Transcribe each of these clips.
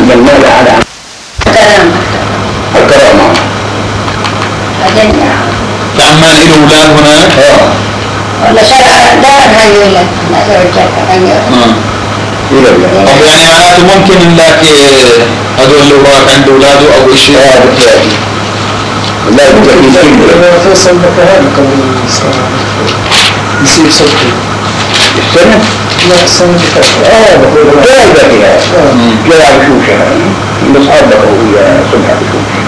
من المال على الكرامة. فعمان له أولاد هناك؟ ولا شرع دار هاي ولا لا زوجك طب يعني معناته ممكن لك هدول اللي وراك عنده أولاده أو شيء؟ بالتالي لا بالتالي فيصل لك هذا قبل السنة يصير صدقي السنة؟ لا السنة اللي فاتت بقول لا فيها لا بشوشها مصعبك ويا صبح بشوشها.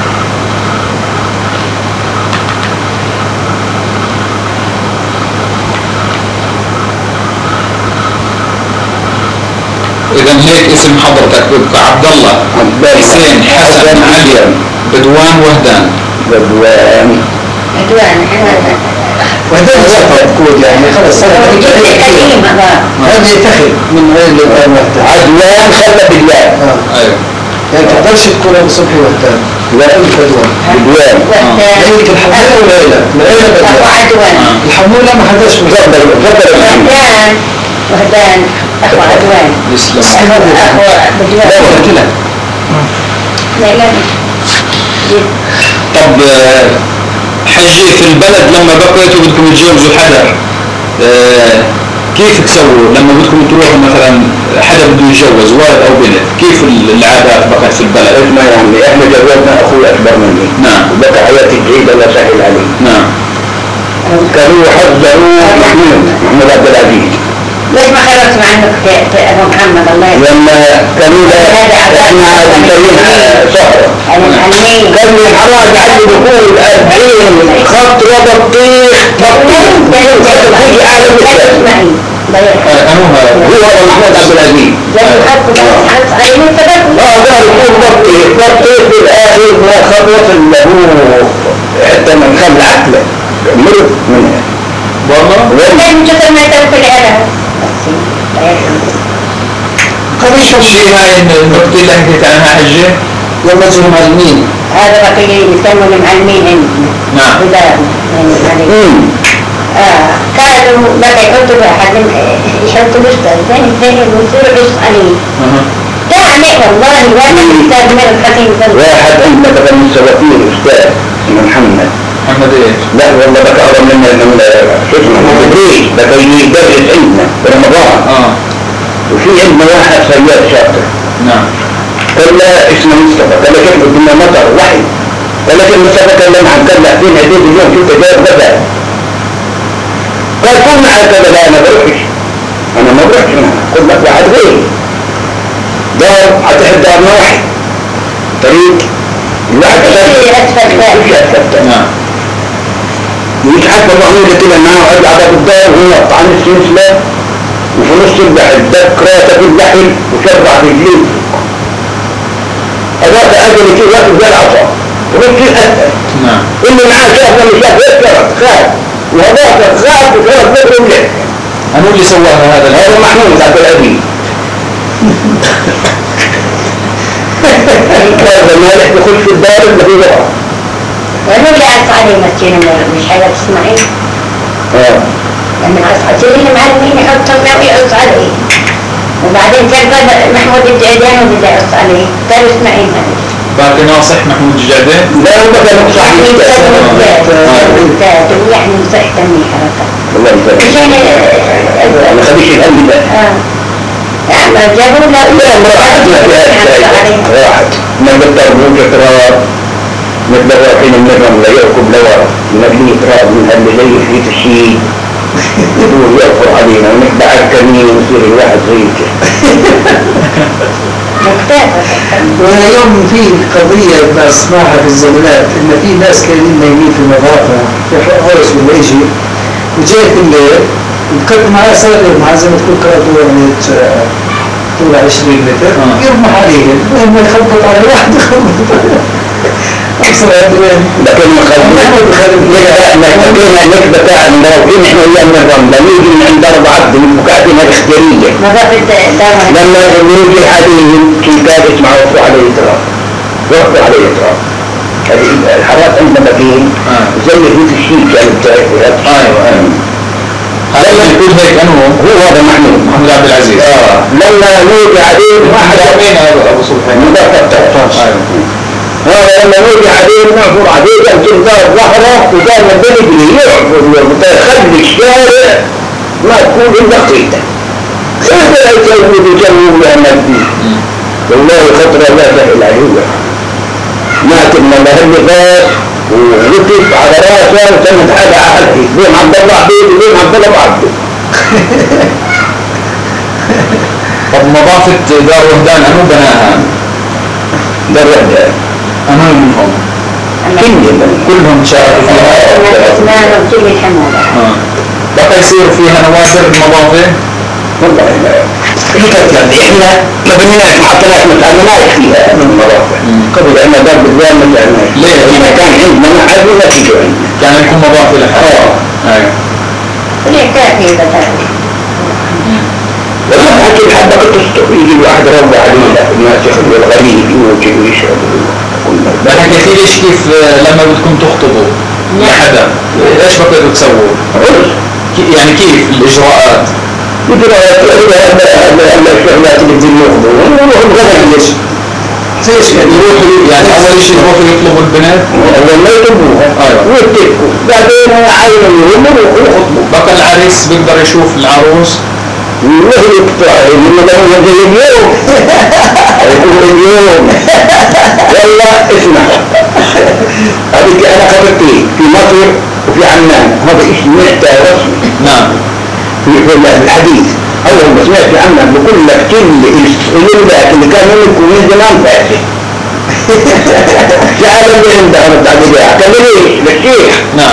إذا هيك اسم حضرتك بيبقى عبد الله حسين حسن علي بدوان وهدان. بدوان وهدان سفر كود يعني خلص صار هذا يتخذ من غير لبان وهدان. عدوان خلى بالله. أيوه يعني تقدرش تقول أبو صبحي وهدان لا أنت بدوان لأنك الحمولة والعيلة الحمولة ما حداش وهدان أخو عدوان أخو بدوان طب حجي في البلد لما بقيتوا بدكم تجوزوا حدا كيف تسووا لما بدكم تروحوا مثلا حدا بده يتجوز ولد او بنت كيف العادات بقت في البلد؟ اسمع يعني احنا جوزنا اخوي اكبر مني نعم وبقى حياتي بعيدة لا سهل علي نعم كانوا يحذروا محمود عبد العزيز ليش ما خرجت مع انك ابو محمد الله يرحمه لما كانوا احنا مسويين سهرة كانوا الحراج عندي بقول 40 خط وبطيخ تيجي اعلى من هو محمود عبد العزيز قال يكون بطيخ بالاخر ما خطوة اللي هو حتى من خلى عقله مرض منها والله شيء هاي النقطة اللي حكيت عنها حجة لما تجوا معلمين هذا بقي يسموا المعلمين عندنا نعم كانوا بقى يحطوا واحد يحطوا بشطة ثاني ويصيروا بشط عليه يعني والله واحد أستاذ من الخطيب واحد عندنا بقى من السواتير أستاذ اسمه محمد ايه؟ لا والله بقى أقرب من شو اسمه مدريس بقى يدرس عندنا برمضان وفي عندنا واحد سياد شاطر نعم قال لا اسمه مصطفى قال لك احنا بدنا مطر وحي قال لك مصطفى كلم عن كلا فين هديت اليوم شفت جايب غدا قال كل معك كذا لا انا بروحش انا ما بروحش قلت لك واحد غيري دار هتحب دارنا واحد طريق الواحد أسفل نعم ويتحكم مغنولة كده معاه وقال على الدار وهو طعن السلسلة وفي نص البحر دكرة في البحر وشرع رجليه أداك أجل كده واقف زي العصا ورجل أسفل نعم اللي معاه شاف لما شاف يسكرت خاف وهذاك خاف وشرف بدر وليه أنا اللي سواها هذا محمود عبد العزيز هذا مالح دخل في الدار اللي في ظهر وأنا اللي أعرف عليه مسكين مش حاجة تسمعين لما أصحى اللي معلمين يحط طلع ويقص عليه وبعدين كان محمود الجعدان وبدأ يقص عليه قالوا اسمعين هذا باقي ناصح محمود الجعدان؟ لا هو كان صحيح يعني نصح تنمي حركات والله عشان ما خليش الهم ده ما جابوا لا واحد ما قدر موجة تراب نقدر حين النظام لا يركب لورا نبني تراب من اللي زي في الشيء يقول يغفر علينا ونحن عركنين ونصير الواحد زي كده واليوم في قضية بسمعها في الزمانات إن في ناس كانوا نايمين في المضافة في حرس ولا شيء وجاءت الليل وكانت معاه سائر مع زي ما تكون قرأته يعني طول 20 متر يرمح عليهم لما يخبط على واحد يخبط أكثر أدوان لكن نحن نكبة بتاع المراوحين نحن أيام الرملة نيجي من عند أربع عبد من مكاتبنا الاختيارية لما نيجي عليهم كي كانت مع وقفوا عليه تراب وقفوا عليه تراب الحرات عندنا بكين زي في الشيء كانت بتاعي أيوة هذا اللي يقول هيك أنه هو هذا محمود عبد العزيز. لما نوجع عليه ما حدا مين أبو سلطان؟ هذا لما نوجع عليه نعبر عليه يمكن دار ظهره وقال ما بنجري يعبر خلي الشارع ما تكون إلا قيته كيف لا يجوز يا نبي والله خطرة لا سهل عليه ماتب من النفاس وركب على راسه وكانت حاجة عهده بين عبد الله عبيد وبين عبد الله عبده طب نظافة دار وهدان أنو بناها؟ دار وهدان أنو منهم؟ كلهم شاركوا فيها؟ عثمان وكل الحمولة. بقى يصير فيها نوافذ نظافة؟ والله لا هي كانت يعني احنا ما بنيناش ما حطيناش متعلمات فيها من المرافق قبل ان دار بالدوام ما تعلمناش ليه؟ احنا كان عندنا معاد ولا تيجي عندنا كان لكم نظافة لحالها؟ ايوه ليه كافية بتاعي والله حكي الحبة كنت يجي الواحد روض عليه الناس يخلوا الغريب يوجد ويشرب ما حكيتي ليش كيف لما بدكم تخطبوا لحدا ايش بدكم تسووا؟ يعني كيف الإجراءات؟ الشغلات اللي بدهم ياخذوها ونروح بغدا ليش؟ ايش يعني يروحوا يعني اول شيء يروحوا يطلبوا البنات؟ اول ما يطلبوها ويتفقوا بعدين عايزين يروحوا يخطبوا بقى العريس بيقدر يشوف العروس والله يقطع لما لو زي اليوم يقول اليوم والله اسمع هذيك انا خبرتي في مصر وفي عمان هذا اسم محتى رسمي نعم في الحديث اول ما سمعت عنها بقول لك كل اليملاك اللي كان يملكوا من زمان فاسد جعل اللي عنده رد على البيع قال لي للشيخ نعم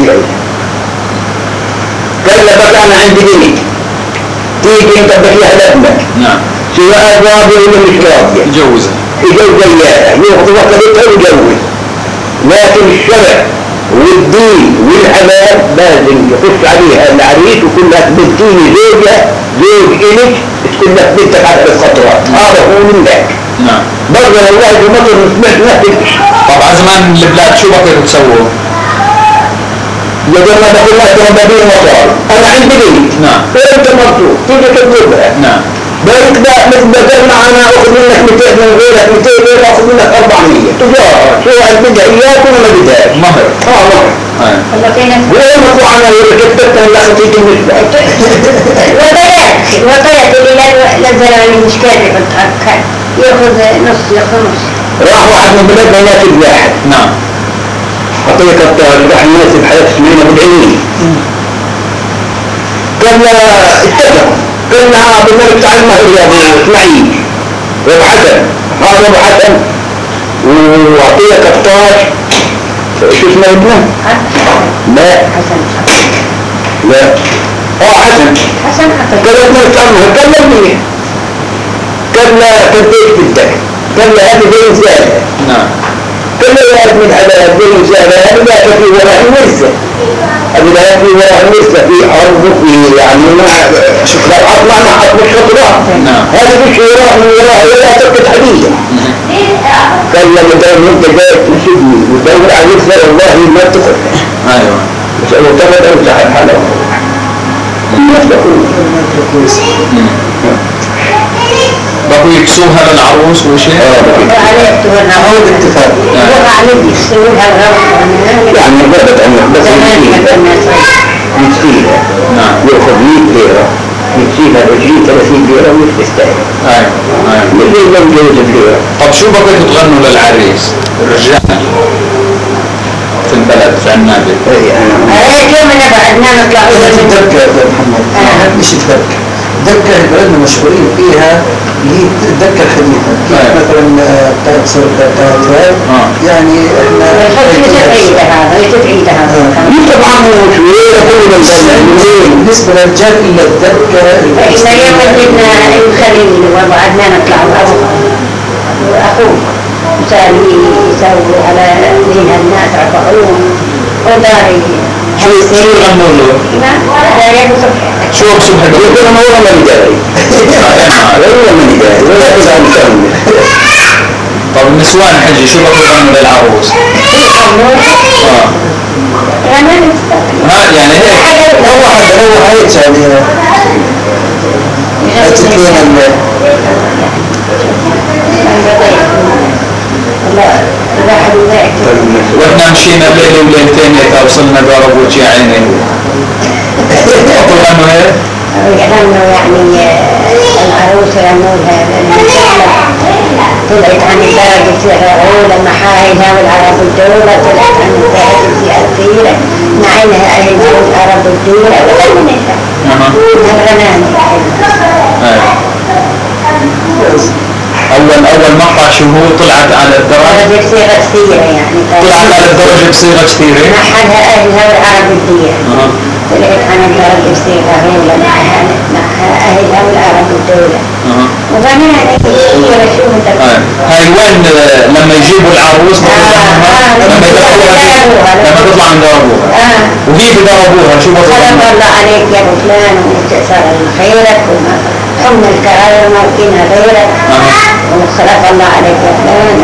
قال له بقى انا عندي بنت تيجي انت بفيها لابنك نعم سواء راضي ولا مش راضي يجوزها يجوز اياها يخطبها كبيرها ويجوز لكن الشرع والدين والحلال لازم يخش عليها العريس ويقول لك بنتيني زوجة زوج إلك تقول لك بنتك على الخطوات هذا هو من ذاك نعم برضه والله في مصر سمعت نفس طبعا زمان البلاد شو بقى تسووا؟ يقول ما بقول لك يا بدين مصار أنا عندي بنت نعم وأنت مبسوط تيجي تجيبها نعم بارك بقى مثل ما قلنا أنا أخذ منك 200 من غيرك 200 غير أخذ منك 400 تجارة شو بدها إياك ولا ما بدهاش مهر مهر والله في ناس وين مطلع أنا ركبتك أنا خطيت النسبة وطيت اللي نزل عليه مشكلة يحطها ياخذ نص راح واحد من بلادنا يناسب واحد نعم حطيك الطاهر راح يناسب حياة سنين بالعينين قال اتفقوا قال لها بالنبي تعال المهر يا ابو اسماعيل ابو حسن هذا ابو حسن واعطيك الطاهر شو اسمه ابنه؟ لا حسن لا حسن قال ابنه تعال المهر قال له مني قال له كنتيك بدك قال له هذه زي زيادة نعم قال له يا ابن الحلال زي زيادة هذه لا تفي وراء الورثة هذه لا تفي وراء الورثة في أرض في يعني ما لو أطلع ما أطلع خطرات هذه مش وراء من وراء ولا تفقد حديثة قال له مدام انت جاي تسجني وتدور على الورثة والله ما تدخل ايوه بس لو تبغى امسح الحلال بقوا يكسوها للعروس وشيء؟ هو الاتفاق يعني بدت عنه بس يكسيها نعم يأخذ 100 ليرة يكسيها 20 30 ليرة ويستهل ايوه مثل ما مجوز الليرة طب شو بقيتوا تغنوا للعريس؟ الرجال في البلد في عنابة يوم انا بعدنا نطلع دقة يا محمد مش دقة دقة البلدنا مشهورين فيها هي الدقة الحديثة كيف مثلا بتاعت سرقة بتاعت يعني احنا طبعا بالنسبة للرجال إلا الدقة احنا يوم بدنا الخليل وبعدنا نطلع أخوه يسوي على دين الناس رفعوهم وداري شو يغنوا له؟ شو بصبح يقول أنا والله ما نداري والله ما نداري ولا كذا مكمل طب طب النسوان حجي شو بطلبوا للعروس؟ ها يعني هيك هو هيك يعني تكون واحنا مشينا ليلة وليلتين هيك وصلنا دار ابوك يا عيني اطلع انه هيك؟ غنوا يعني العروس غنوا طلعت عن الدرجة الأولى محايلها والعرب الدولة طلعت عن الدرجة الأخيرة معينها أهلها والعرب الدولة وغنتها الغنانة أول مقطع شو هو طلعت على الدرجة بصيغة كثيرة يعني طلعت على الدرجة بصيغة كثيرة محلها أهلها والعرب الدولة طلعت عن الدرجة بصيغة أولى مع أهلها والعرب الدولة وغنانة كثيرة شو هاي وين لما يجيبوا العروس لما تطلع من دار ابوها وهي بدار ابوها شو بطلع خلق الله عليك يا ابو فلان وتأثر خيرك وحمل الكرامة وموكينها غيرك وخلق الله عليك يا فلان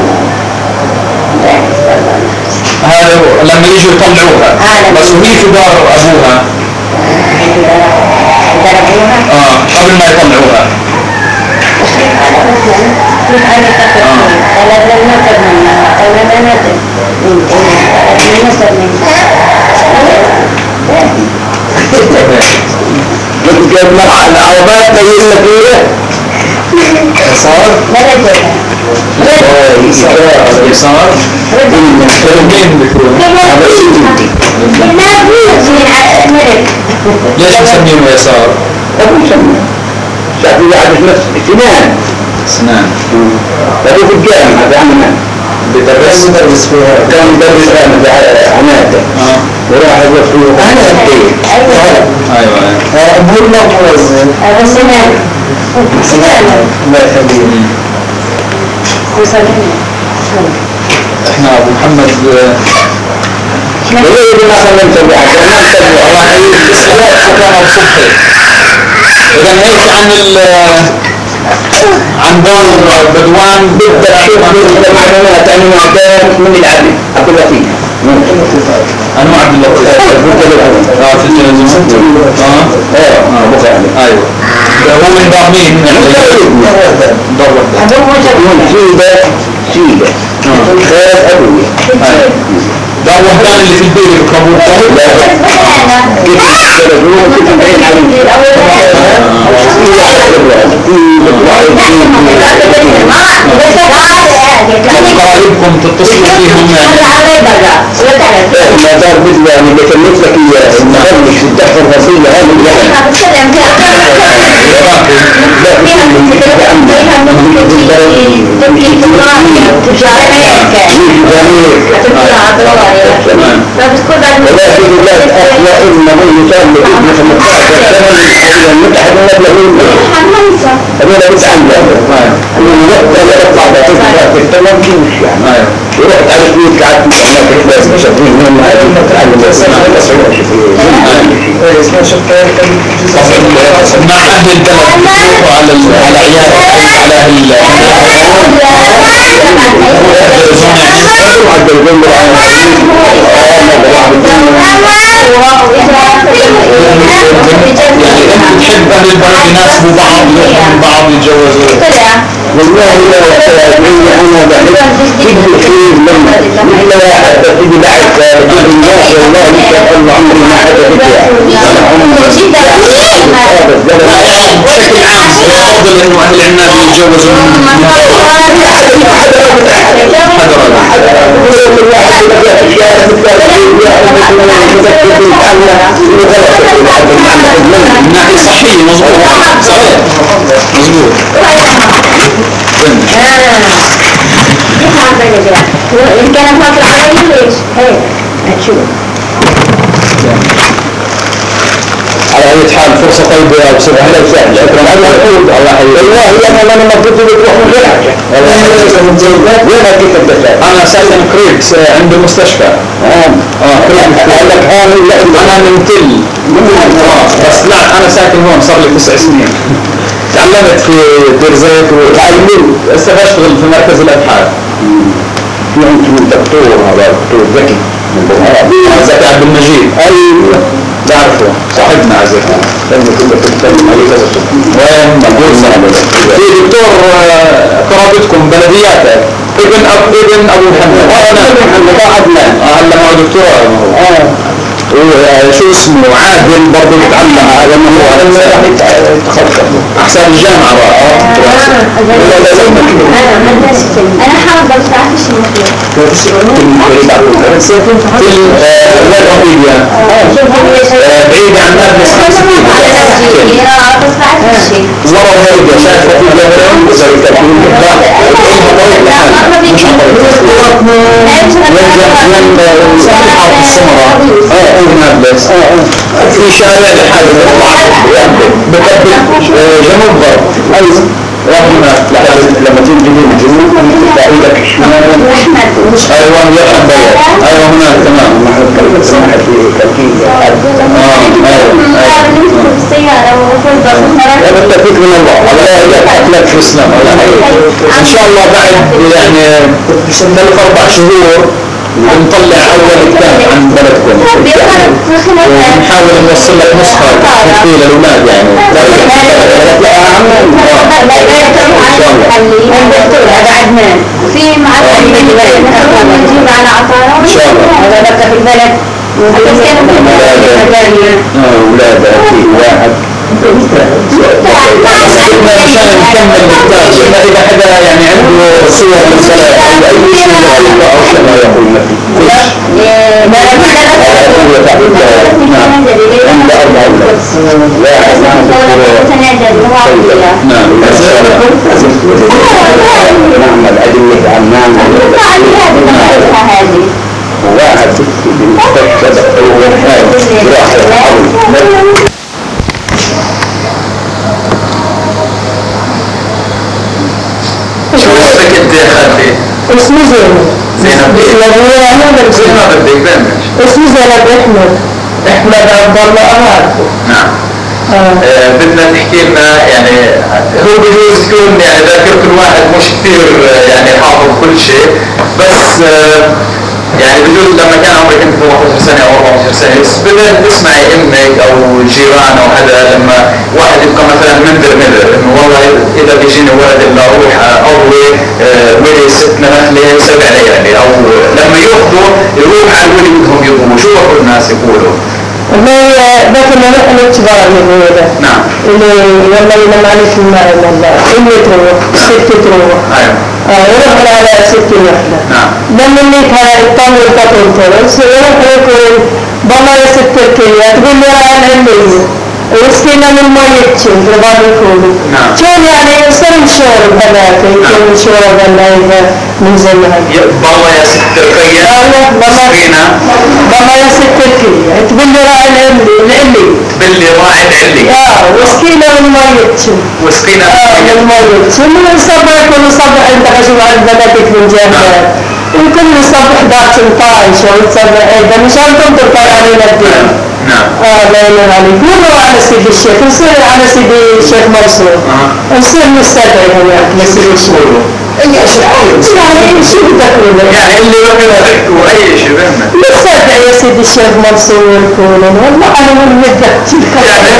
هذا لما يجوا يطلعوها بس وهي في دار ابوها قبل ما يطلعوها لكن العربات تجينا فيها صار يسار مين بيكون ليش مسمينه يسار؟ أبو سمي شعبي عدد نفس سنان هذا في الجامعة بعمنا بدرس فيها كان مدرس عناده وراح يوفيه ايوه أقول له موزن أبو سنان الله يخليه احنا ابو محمد يريد ما خلنا نسوي حاجة ما نسوي الله يحييك شكرا ابو صبحي اذا هيك عن دار بدوان بدك تشوف مثل معلومات عن معدات من العدل عبد اللطيف انا عبد اللطيف في التلفزيون ايوه هو من دار مين؟ دار وحده سيدة خالد أبويا دار وحدان اللي في البيت بكابور قرايبكم تتصلوا فيهم ما دار مثل يعني بكلمت لك المغرب في الدفع الرسيلة هذه ولكن الله أخوة إن من يسال لابن 15 سنة المتحد له هذول بس عنده من وقت أنا أطلع في التمام كيف يعني ورحت على البيت قعدت معنا في الناس مشاهدين من أتعلم مع أهل البلد يروحوا على عيال على تحب أهل البلد يناسبوا بعض يروحوا بعض يتجوزوا والله أنا بحب كل خير لما إلا واحد تجي بعد الناس والله إن شاء الله عمري ما حدا بكي بشكل عام يفضل إنه أهل العناب يتجوزوا من ناحية صحية مظبوط صحيح مظبوط إن كان فاطر علي ليش؟ هيك هتشوف على أي حال فرصة طيبة يا أبو سبحانه أهلا وسهلا شكرا الله يحفظك الله يحفظك والله أنا المفروض تروح من غير حاجة وين هديك الدكتور؟ أنا ساكن قريب عند المستشفى قال لك أنا من تل بس لا أنا ساكن هون صار لي 9 سنين تعلمت في دير زيت وتعلمت هسه بشتغل في مركز الابحاث. في عندكم دكتور هذا دكتور زكي زكي عبد المجيد. ايوه بعرفه صاحبنا على زكي. لما كنا بنتكلم عليه كذا الصبح. وين مقبول في دكتور قرابتكم بلدياتك ابن ابو محمد. محمد عدنان هلا معه دكتوراه. شو اسمه عادل برضه بيتعلم هذا ما هو تخطط احسن الجامعه انا حافظه بس بعرفش بعيد عن نابلس 65 بس بعرفش ورا هيدا شايفه في جبل زي تكوين في شارع لحاله بكبل جنوب غرب رحمة لما تيجي من الجنوب تلاقيك الشمال ايوه يرحم بيا ايوه هناك تمام سمحت في تركيب لا بالتوفيق من الله الله يبارك لك في الاسلام ان شاء الله بعد يعني 3-4 شهور ونطلع اول كتاب عن بلدكم ونحاول نوصل لك نسخه تحكي للاولاد يعني في معرفة نجيب على عطارة ان شاء الله هذا بقى في البلد أولاد في واحد عشان نكمل الكتاب اذا حدا يعني عنده صور من صلاة او اي شيء او شيء ما يقول لك نعمل أدلة عمان واحد بالمستشفى شو اسمك انت يا خالتي؟ اسمي زينب. زينب زينب بدك بامش. اسمي زينب احمد عبد الله اعرفه. نعم. بدنا تحكي لنا يعني هو بجوز تكون يعني ذاكرة الواحد مش كثير يعني حافظ كل شيء بس يعني بجوز لما كان عمرك انت 13 سنة او 14 سنة بس بدأت تسمعي امك او الجيران او هذا لما واحد يبقى مثلا منذر انه والله اذا بيجيني ولد الا اروح اضوي ولي 6 نخلة 7 ليالي او لما ياخذوا يروح على الولي بدهم يضووا شو بقول الناس يقولوا؟ والله ذاك اللي نحن كبار من هذا. نعم. اللي والله لما عليك الماء والله اللي تروح 6 تروح. ايوه. يروح على 6 وحدة. نعم. لما اللي كان يطول تطول يروح يقول والله يا 6 تركيا تقول لي راح العلمية وسكينا من ميتشن في بعض الكولي. نعم. شلون يعني يصير شرب هذاك يكون شرب هذا من زمان. والله يا 6 تركيا. سكينة. والله يا 6 تركيا تقول لي راح العلي. تقول لي راح العلي. وسكينا من ميتشن. وسكينة من ميتشن وصبح يكون صبح انت خشوا على بناتك من جنبك. وكل صبح 11 وتصبح ايضا مشان تنطر علينا الدين. نعم. الله ينور عليك. مروا على سيدي الشيخ نصير على سيدي الشيخ منصور. نصير نستدعي هناك لسيدي الشيخ. يعني شو بدك يعني اللي بقى تحكوا اي شيء بهمك. نستدعي يا سيدي الشيخ منصور كونن والله انا من مدة يعني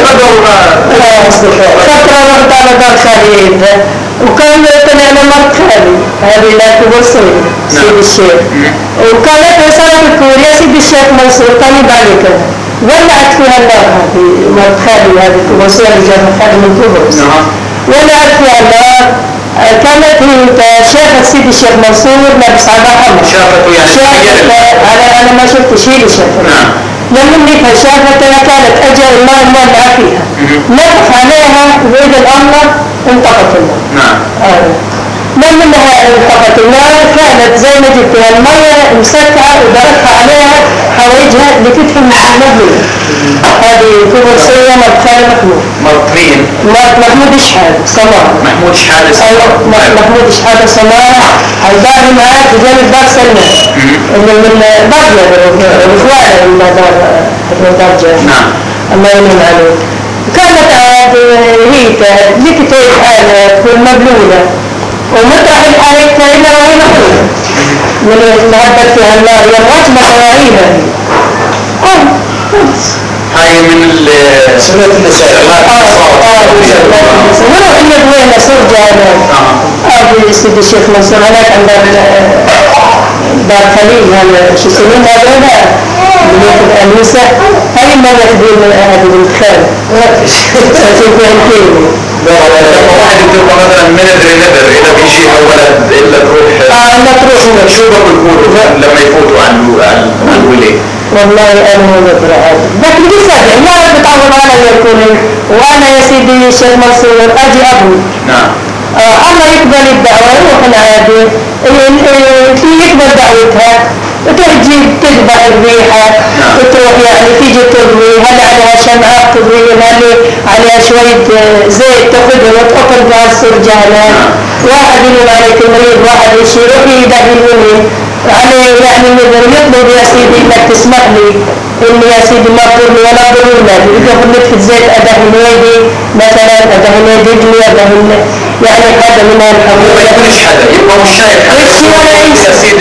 فترة رحت على دار خالد وكان انا مرت خالي هذه لا توصل سيدي الشيخ وكانت رسالة تقول يا سيدي الشيخ منصور كان يبالك ولعت فيها النار هذه مرت خالي هذه توصل لجامعة خالي من طوبس ولعت فيها النار كانت هي شافت سيدي الشيخ منصور لابس على حمر شافته يعني انا ما شفت شيء شافته نعم. لما انها شافتها كانت اجل الماء مولع فيها نفخ عليها بيد الامر انطفت النار. نعم. لما انها انطفت النار كانت زي ما جبتها المية مسكها ودركها عليها حوايجها لكتفها من المبلول. هذه تونسية مرت خالي محمود. مرت مين؟ مرت محمود شحال سمارة. محمود شحال ايوه محمود شحال سمارة الدار معاه بجانب دار سلمان. من بابنا الإخوان من دار جاه. نعم. الله ينعم عليك. كانت هيك لكتي مبلولة ومطرح الحريق فإنه وهي مخلوقة من المهبط فيها النار يموت مواعينها هاي من سنة النساء ولو إن بوين سرجة أبي سيدي الشيخ منصور هناك عند دار خليل هذا شو سنين هذا بنيت الأنيسة هاي ما يخدم هذا الانتخاب سأتوقع الكلمة واحد يتوقع مثلا من ندري إذا بيجيها ولد إلا تروح لا تروح شو بقولوا لما يفوتوا عن الولي والله أنا ما بدري هذا لكن بيساعد ما بتعود على يكون وأنا يا سيدي الشيخ منصور أجي أبوي نعم الله يقبل الدعوة يروح العادي يقبل دعوتها وتجي تذبح الريحة وتروح يعني تيجي تضوي هل عليها شمعات تضوي هل عليها شوية زيت تاخذها وتقطر بها السرجانة واحد يقول عليك مريض واحد يشي روحي يدعي الولي عليه يعني يطلب يا سيدي انك تسمح لي اني يا سيدي ما تضرني ولا تضرني اذا قلت في الزيت ادهن يدي مثلا ادهن يدي ادهن يعني هذا من الحمد ما يكونش حدا يبقى مش شايف حدا يا سيدي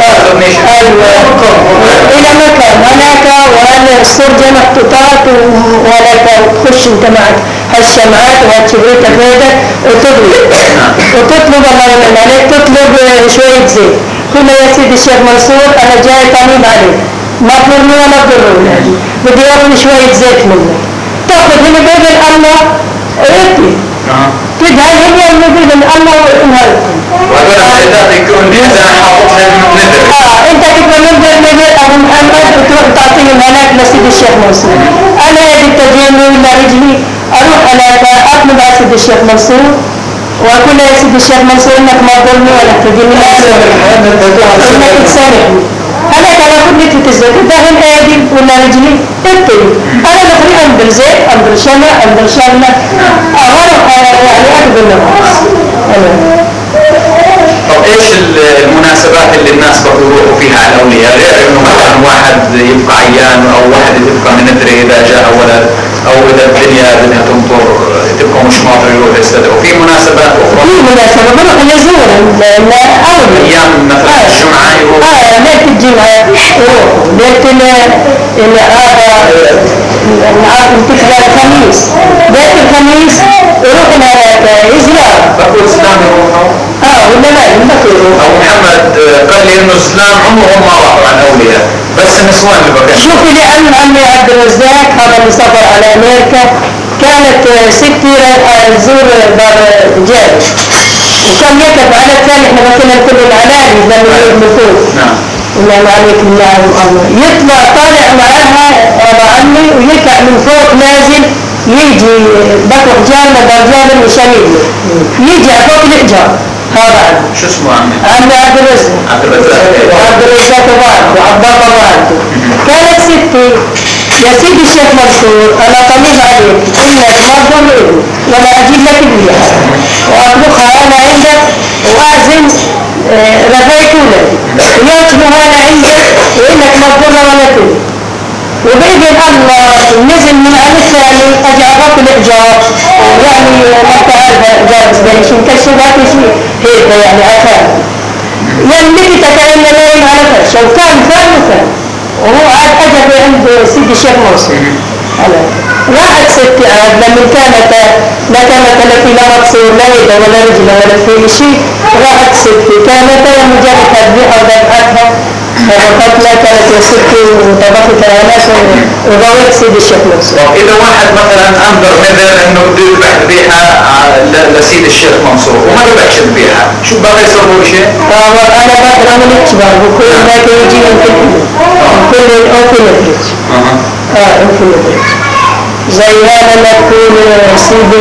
إلى مكان هناك وأنا السرجة محطوطات وهناك تخش أنت معك هالشمعات وهالكبريت هذا وتضوي وتطلب الله يمن عليك تطلب شوية زيت كل يا سيدي الشيخ منصور أنا جاي طبيب عليك ما تضرني ولا تضرني بدي أخذ شوية زيت منك تأخذ هنا بإذن الله ربي تدهن هنا بإذن الله وإنهاركم وهذول العدات يكون بإذن حافظهم نذر انت تبقى ننظر نذر ابو محمد وتروح تعطيهم هناك لسيد الشيخ منصور انا يدي تجيني ولا رجلي اروح هناك اطلب على سيد الشيخ منصور واقول يا سيد الشيخ منصور انك ما تضرني ولا تجيني انك تسامحني هناك انا كنت في الزيت دهن ايدي ولا رجلي ابتدي انا بخلي انظر زيت انظر شمع انظر شمع اروح يعني اخذ النفس طب ايش المناسبات اللي الناس بيروحوا فيها على الاولياء غير انه مثلا واحد يبقى عيان او واحد يبقى من ندري اذا جاء ولد او اذا الدنيا بدها تمطر تبقى مش ماطر يروح يستدعوا في مناسبات اخرى في مناسبة بروح يزورهم ايام مثلا الجمعه يروح ليلة الجمعة يروح ليلة هذا انتقال الخميس ليلة الخميس يروح هناك يزيارة بقول اسلام يروحوا ولا لا يروح أو محمد قال لي إنه الإسلام عمرهم ما راحوا عن أولياء بس النسوان اللي بقى شوفي لأن عمي عبد الرزاق هذا اللي سافر على أمريكا كانت ستي تزور باب جاد وكان يكتب على الثاني احنا كنا نكتب العلالي لما نفوت نعم الله عليك الله يطلع طالع معها أبا عمي ويطلع من فوق نازل يجي بطل جارنا برجال مشان يجي على فوق الإحجار هذا شو اسمه عمي؟ عمي عبد الرزاق عبد الرزاق والده عباس والده كانت ستي يا سيدي الشيخ منصور أنا طبيب عليك إنك ما تضر ولا أجيب لك الريحة وأطبخها أنا عندك وأعزم رفايك ولادي ويأكلوا أنا عندك وإنك ما تضر ولا تضر وبإذن الله نزل من على الثاني أجي أعطاك الإحجار يعني ما تعرف جالس بيش مكشفات شيء هيك يعني عفان يعني مثل تكلم لين على فرش وكان وكان وهو عاد أجب عند سيدي الشيخ منصور راحت ستي عاد لما كانت لا التي لا مقصور لا يد ولا رجل ولا في شيء راحت ستي كانت مجرد تذبيحها وذبحتها وقت لا كانت يا ستي وطبخت العناس وضويت سيدي الشيخ منصور. إذا واحد مثلا أنظر نذر إنه بده يذبح ذبيحة لسيدي الشيخ منصور وما ذبحش ذبيحة شو بقى يسووا شيء؟ أنا بقدر أعمل إجبار وكل ما يجي من كل الأوفيلتريج. أوفيلتريج. زي هذا ما تكون سيدي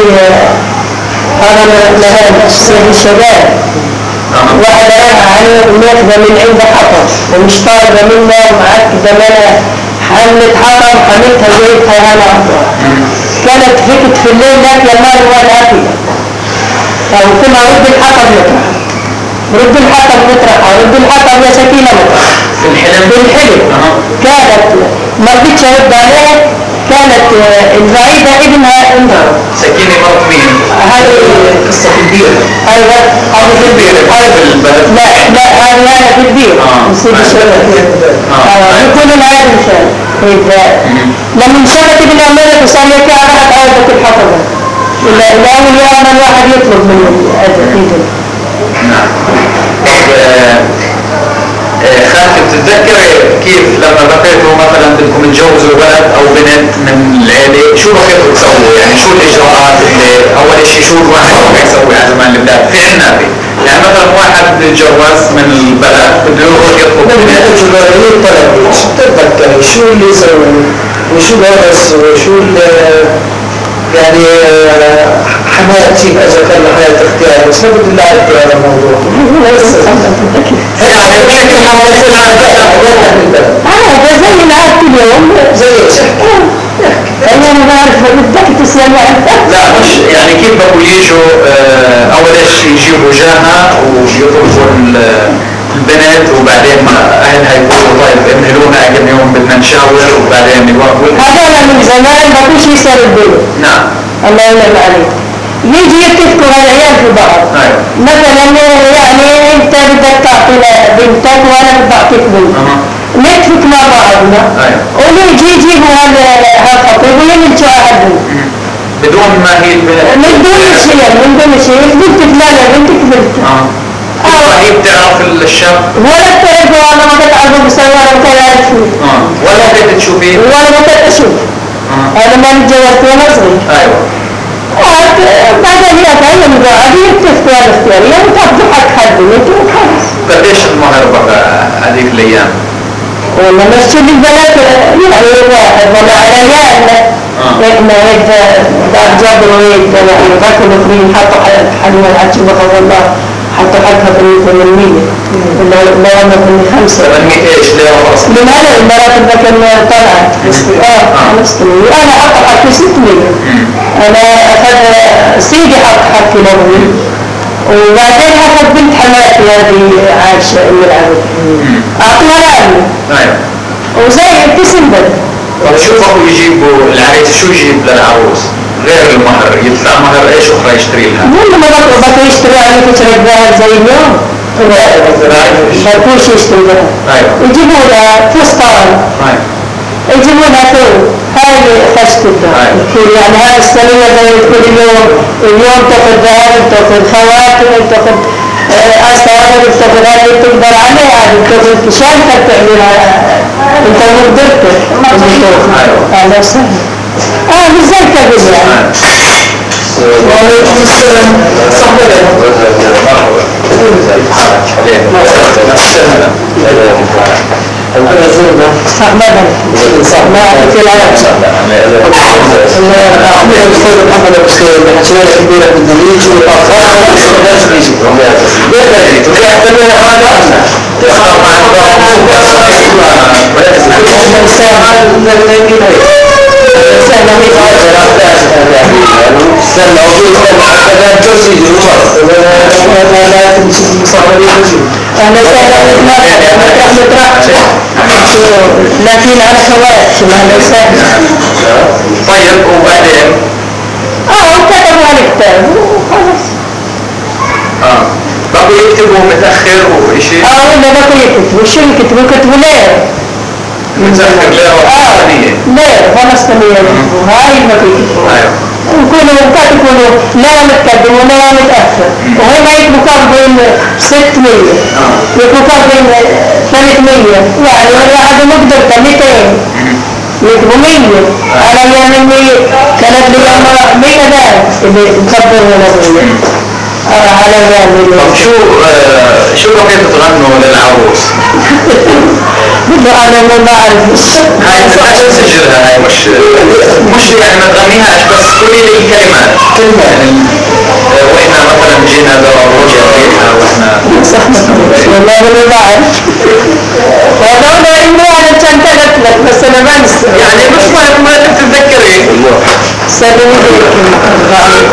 هذا مثلا سيدي الشباب واحد راح عليه وناخذه من عند حطب ومش طالبه منه ومعك زمانه حملت حطب حملتها جايبها هنا كانت فكت في الليل لك لما هو الأكل أو كنا رد الحطب مطرح رد الحطب مطرح رد الحطب يا سكينة مطرح في الحلم كانت ما رضيتش ارد عليها كانت البعيدة ابنها انضرب سكينة مرض مين؟ هذه قصة البير. ايوه هذه في البير. لا هذه في البير. نسيب الشغل. يكون العالم مثال. لما انشغلت بالعمالة وصار كان راحت عودة الحفظة. الأول يوم الواحد يطلب من الأدب. نعم. خالتي بتتذكري كيف لما بقيتوا مثلا بدكم تجوزوا ولد او بنت من العيله شو بقيتوا تسووا؟ يعني شو الاجراءات اللي اول شيء شو الواحد بده يسوي على زمان البلاد في عنا يعني مثلا واحد بده يتجوز من البلد بده يروح يطلب بنت الاجراءات طلب شو بتتذكري شو اللي يسوي وشو درس وشو يعني حماتي اذا كان لحياة اختيار بس ما بدي نلعب بهذا الموضوع. زي العاد كل يوم زي ايش؟ انا ما بعرف بدك تسمع لا مش يعني كيف بقوا يجوا اول شيء يجيبوا جاها ويطلبوا البنت وبعدين اهلها يقولوا طيب امهلونا كم يوم بدنا نشاور وبعدين يوافقوا. هذا من زمان ما كل شيء صار البيت. نعم. الله ينعم عليك. يجي يتفقوا هالعيال في بعض. أيوة. مثلا يعني انت بدك تعطي بنتك وانا بدي اعطيك بنت. نتفق مع بعضنا. أيوة. ونيجي يجيبوا هالخطيب ويمشوا على البنت. بدون ما هي من دون شيء بنت فلانة بنتك بنت. هي بتعرف الشاب ولا بتعرفه ولا ما بتعرفه بسوي ولا بتعرفه. ولا بدك تشوفيه ولا بدك اشوف. انا ما اتجوزت وانا صغير. ايوه. بعدين هي فعلا قاعد يتفقوا على الاختيارية وتاخذوا حق حد وانتوا وخلاص. قديش المهر بقى هذيك الايام؟ والله مشوا البنات يعني واحد والله على ريالنا. احنا هيك دار جابر وهيك يعني باكل الاخرين حطوا حلوة العجبة والله حتى حقها في 800 لو انا كنت 5 800 ايش ليه اصلا؟ من هذا المراتب كان طلعت انا حط حقي 600 انا اخذ سيدي حط لوني وبعدين اخذ بنت حماتي هذه عايشه ام العبد اعطوها لابني. ايوه. وزي ابتسم بدل. طيب شو بقوا يجيبوا العريس شو يجيب للعروس؟ غير المهر يدفع مهر ايش اخرى يشتري لها؟ والله ما بقوا يشتروا على فترة ذهب زي اليوم. بقوش يشتروا ذهب. ايوه. يجيبوا لها فستان. ايوه. يجيبوا لها ثوب. هاي خشت الذهب. يعني هاي السنية زي كل اليوم تاخذ ذهب تاخذ خواتم تاخذ أسرار تاخذ هذه تقدر عليها تاخذ شنطة تعملها انت مقدرتك. اهلا وسهلا. مش زي كذا يعني. وعليكم السلام. صحبة صحبة صحبة في العالم. أحمد الأستاذ محمد أبو سيد بحجوات كبيرة من النميج وطاقات وشغلات بيجي لكن على خوات ما نساها. طيب وبعدين؟ كتبوا على الكتاب وخلاص. بقوا يكتبوا متأخر وشيء؟ ولا بقوا يكتبوا شو يكتبوا ليه؟ متأخر ليه؟ ليه فلسطينية يكتبوا هاي ما يكتبوا. ايوه. يكونوا لا متقدم ولا متأخر وهم يكتبوا كان بين 600 يكتبوا كان بين 300 يعني هذا مقدر 200 يكتبوا 100 على ايام 100 كانت لي 100 ناس اللي مقدروا لهم على ايام. طب شو بقيتوا تغنوا للعروس؟ انا ما بعرف. هاي ما تسجلها هاي مش يعني ما تغنيهاش بس قولي لي الكلمات واحنا مثلا جينا لرجع فيها واحنا والله ما بعرف. هذول يعملوا على تنتلت لك بس انا ما انسى يعني مش ما تتذكري سلمي لك.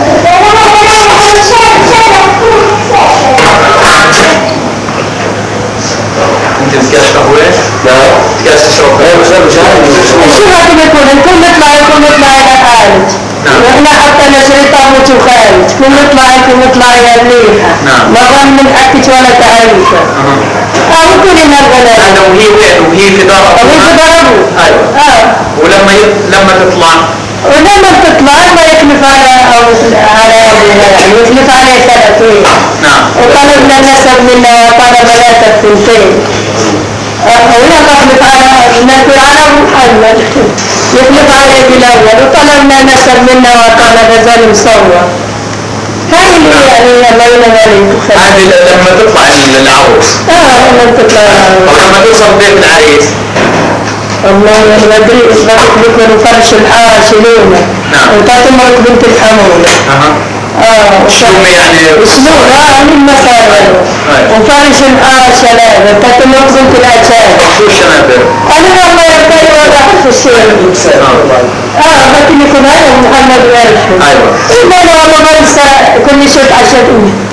انت بتكاش قهوة؟ لا بتكاش تشرب قهوة؟ شو هذا بيكون؟ نكون نطلع إلى خارج. واحنا حطينا شريطة شو خارج كل مطلع يليها مرة من أكت ولا تعريفة كل هالغلال هذا وهي في دار أبوها أيوة ولما تطلع ولما تطلع ما يكلف على أبوها يعني يكلف عليه سنتين وطلبنا النسب منا وطلب لا تكتنتين ولا تخلف على نكر على محمد يخلف عليه بالأول وطلبنا نسب منا وطلب زال مصور هاي اللي يعني الله هذه لما تطلع العروس لما تطلع ولما توصل بيت العريس والله ما ادري بيكونوا فرش الحاش لونه وتتمرك بنت الحمولة شلون يعني شلون من مسائل وفرش الحاش لابد تتمرك بنت الأجابة شو الشنابر أنا ما يبقى وضع في الشيء لكن يكون هذا محمد وارشه ايوه إما لو ما بنسى كل شيء عشان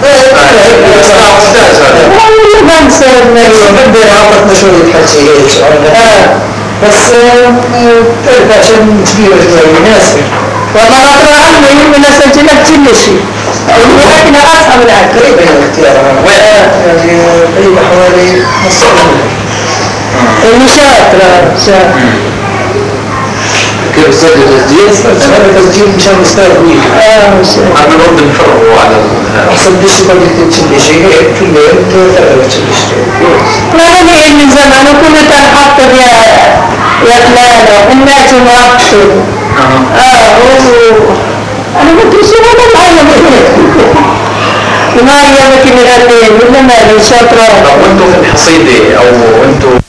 ما بنسى بدي أعطتنا شوية حكي بس تعرف عشان كبيرة شوية مناسبة والله أطلع عني من أسجلك كل شيء ولكن أصحى من الأكل قريبة من الاختيار يعني قريبة حوالي نص شاطرة كيف سجل تسجيل؟ هذا تسجيل مشان مستوى طويل أنا برضه نفرغه على أحسن دش بدك تشيل شيء كل يوم تقدر تشيل شيء أنا من زمان وكنت أحط يا فلانة الناس مؤقتوا أنا كنت شو هذا العالم ما هي مكان الأرضين ولا ما هي شاطرة وانتوا في الحصيدة أو انتوا